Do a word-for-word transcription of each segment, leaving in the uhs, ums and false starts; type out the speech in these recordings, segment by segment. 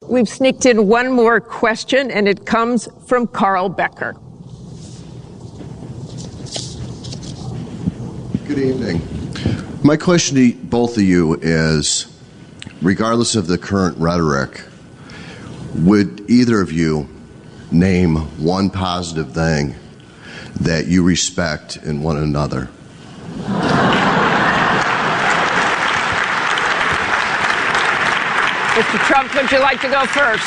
we've sneaked in one more question, and it comes from Carl Becker. Good evening. My question to both of you is, regardless of the current rhetoric, would either of you name one positive thing that you respect in one another? Mister Trump, would you like to go first?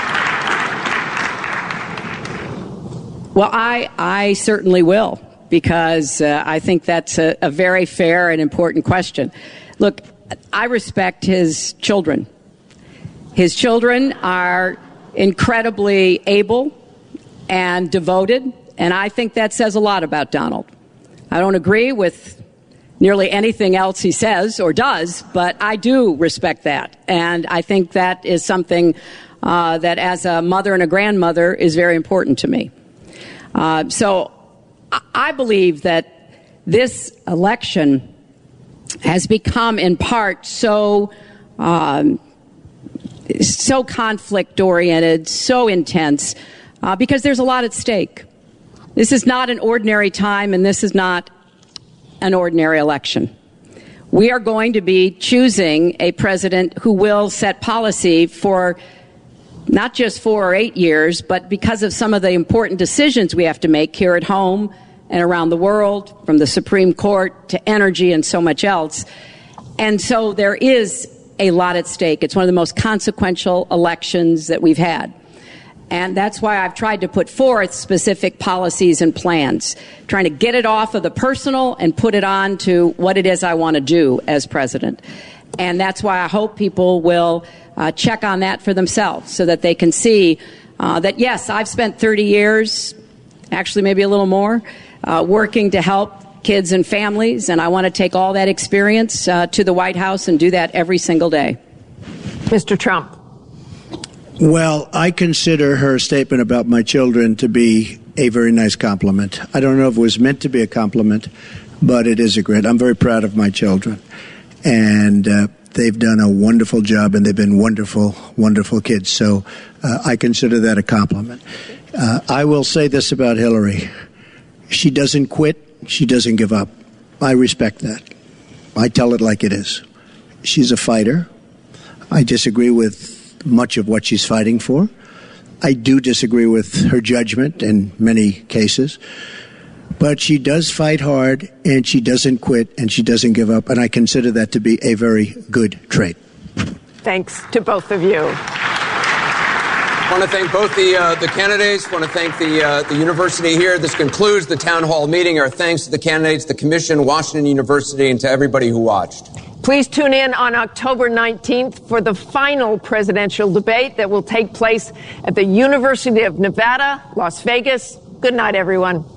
Well, I, I certainly will, because uh, I think that's a, a very fair and important question. Look, I respect his children. His children are incredibly able and devoted, and I think that says a lot about Donald. I don't agree with nearly anything else he says or does, but I do respect that, and I think that is something uh, that, as a mother and a grandmother, is very important to me. Uh, so I believe that this election has become, in part, so um, so conflict-oriented, so intense, uh, because there's a lot at stake. This is not an ordinary time, and this is not an ordinary election. We are going to be choosing a president who will set policy for not just four or eight years, but because of some of the important decisions we have to make here at home and around the world, from the Supreme Court to energy and so much else. And so there is a lot at stake. It's one of the most consequential elections that we've had. And that's why I've tried to put forth specific policies and plans, trying to get it off of the personal and put it on to what it is I want to do as president. And that's why I hope people will uh, check on that for themselves, so that they can see uh, that, yes, I've spent thirty years, actually maybe a little more, uh, working to help kids and families, and I want to take all that experience uh, to the White House and do that every single day. Mister Trump. Well, I consider her statement about my children to be a very nice compliment. I don't know if it was meant to be a compliment, but it is a great. I'm very proud of my children, and uh, they've done a wonderful job, and they've been wonderful, wonderful kids. So uh, I consider that a compliment. Uh, I will say this about Hillary. She doesn't quit. She doesn't give up. I respect that. I tell it like it is. She's a fighter. I disagree with much of what she's fighting for. I do disagree with her judgment in many cases. But she does fight hard, and she doesn't quit, and she doesn't give up. And I consider that to be a very good trait. Thanks to both of you. I want to thank both the uh, the candidates. I want to thank the uh, the university here. This concludes the town hall meeting. Our thanks to the candidates, the commission, Washington University, and to everybody who watched. Please tune in on October nineteenth for the final presidential debate that will take place at the University of Nevada, Las Vegas. Good night, everyone.